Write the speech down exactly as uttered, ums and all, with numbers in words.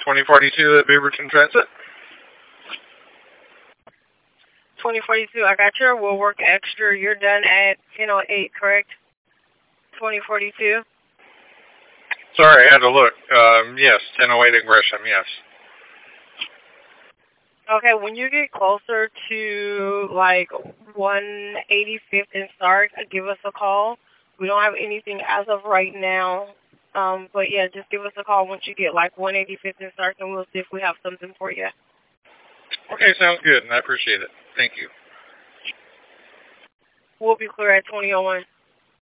twenty forty-two at Beaverton Transit. twenty forty-two, I got your will work extra. You're done at ten oh eight, correct? twenty forty-two? Sorry, I had to look. Um, yes, ten oh eight in Gresham, yes. Okay, when you get closer to, like, one eighty-fifth and Stark, give us a call. We don't have anything as of right now. Um, but, yeah, just give us a call once you get, like, one eighty-fifth and Stark, and we'll see if we have something for you. Okay, sounds good, and I appreciate it. Thank you. We'll be clear at twenty oh one.